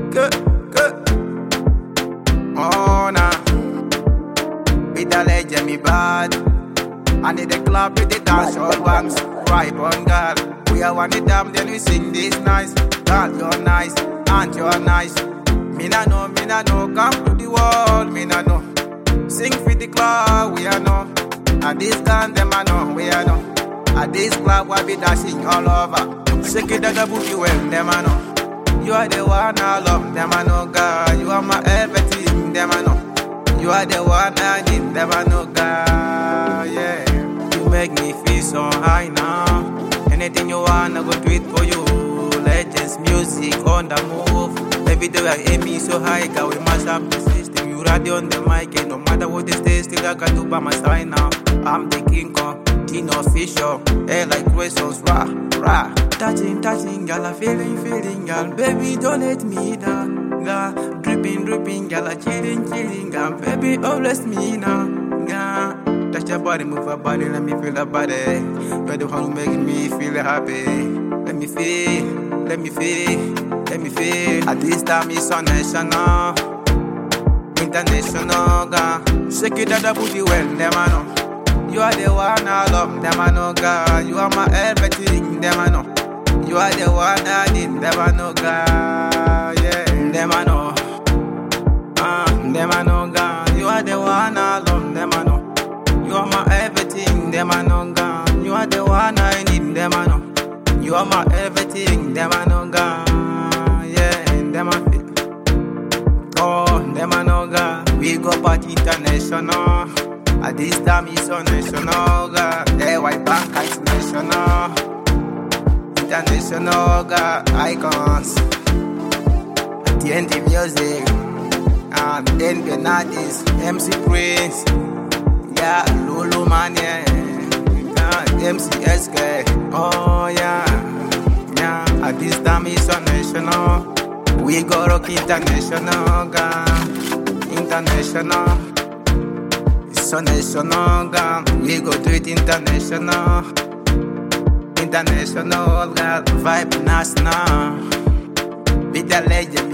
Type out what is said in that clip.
Good, good. Oh, nah. With the legend, me bad. And in the club with the dance all banks. Right on, girl. We are one of them, then we sing this nice. Girl, you're nice, and you're nice. Me nah know, come to the world, me nah know. Sing for the club, we are know. At this gun, them I know, we are know. At this club, we be dashing all over. Shake it at the booty, well, them I know. You are the one I love, them I know, God. You are my everything, them I know. You are the one I need, them I know, God, yeah. You make me feel so high now. Anything you want, I go do it for you. Legends, music, on the move. Every day I aim me so high, God, we mash up the system. You radio on the mic, and no matter what the stage, still I got to by my side now. I'm the King Kong, Dino official. Air like questions, rah, rah. Touching, girl, I'm feeling, girl. Baby, don't let me down, girl. Dripping, girl, I'm chilling, girl. Baby, always me now, girl. Touch your body, move your body, let me feel the body. You're the one who making me feel happy. Let me feel. At this time it's so national, international, girl. Shake it at the booty, well, them I know. You are the one I love, them I know, girl. You are my everything, them I know. You are the one I need, them I know, girl. Yeah, them I know. Them I know, girl. You are the one I love, them I know. You are my everything, them I know, girl. You are the one I need, them I know. You are my everything, them I know, girl. Yeah, them I feel. Oh, them I know, girl. We go party international. At this time it's so national, girl. The white bank is national. International, girl. Icons. TNT Music. And then Benadis. MC Prince. Yeah, Lulu Man, yeah. MCSK. Oh, yeah. Yeah. At this time it's so national. We go rock international, girl. International. So national, girl. We go do it international. International, girl. Vibe national. Be the legend.